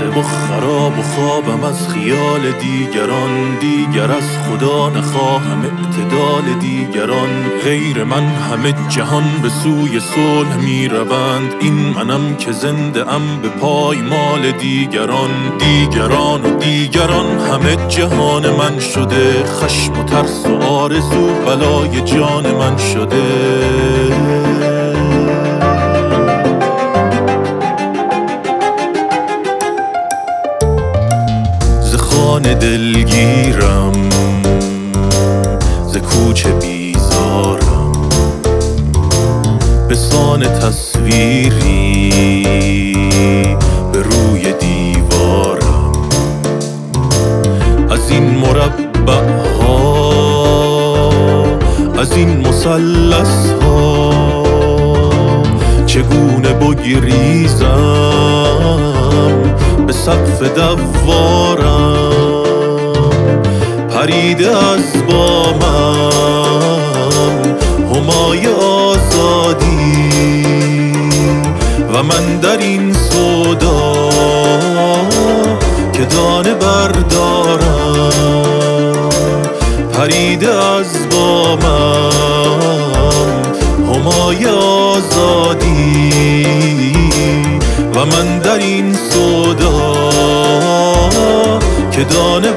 و خراب و خوابم از خیال دیگران. دیگر از خدا نخواهم اعتدال دیگران. غیر من همه جهان به سوی صلح می روند. این منم که زنده ام به پایمال دیگران. دیگران و دیگران همه جهان من شده. خشم و ترس و آرزو بلای جان من شده. ز خانه دلگیرم، ز کوچه بیزارم، به سان تصویری به روی دیوارم. از این مربع ها، از این مثلث ها چگونه بگریزم به سقف دوارم. پریده از بامم همای آزادی و من در این سودا که دانه بردارم. پریده از بامم همای آزادی و من در این سودا که دانه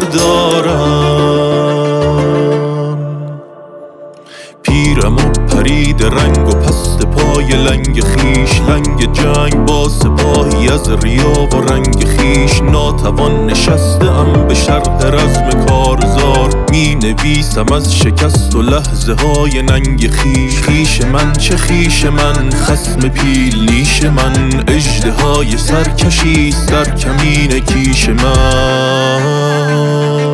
بردارم. پیرم و پرید رنگ و پست پای لنگ خیش. لنگ جنگ با سپاهی از ریا و رنگ خیش. ناتوان نشستم به شرح رزم کارزار. می نویسم از شکست و لحظه های ننگ خیش. خیش من چه خیش من، خصم پیل نیش من. اژدهای سرکشی در کمین کیش من.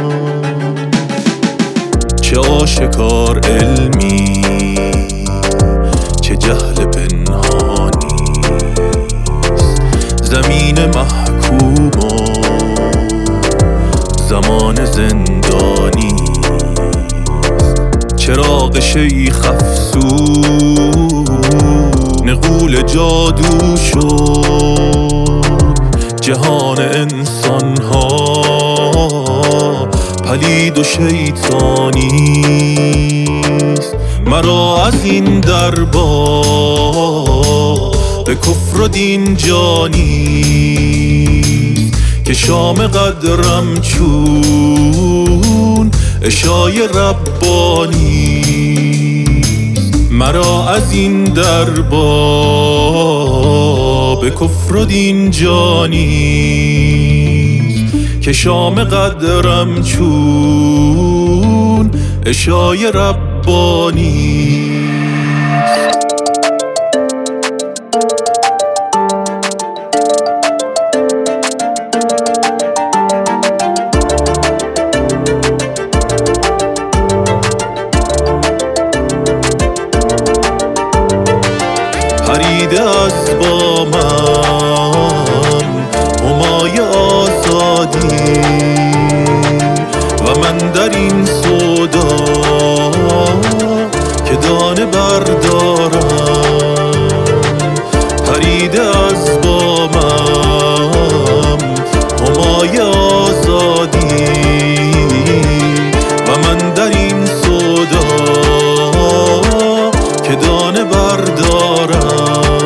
چه آشکار علمی، چه جهل پنهانیست. زمین محکوم و زمان زندانی. چراغ شیخ افسون غول جادو شد. جهان انسان ها پلید و شیطانیست. مرا از این دربا به کفر و دین جانیست. که شام قدرم چون عشای ربانیست. مرا از این دربا به کفر و دین جانیست. که شام قدرم چون عشای ربانیست. پریده از بامم همای آزادی و من در این سودا که دانه بردارم. پریده از بامم همای آزادی و من در این سودا که دانه بردارم.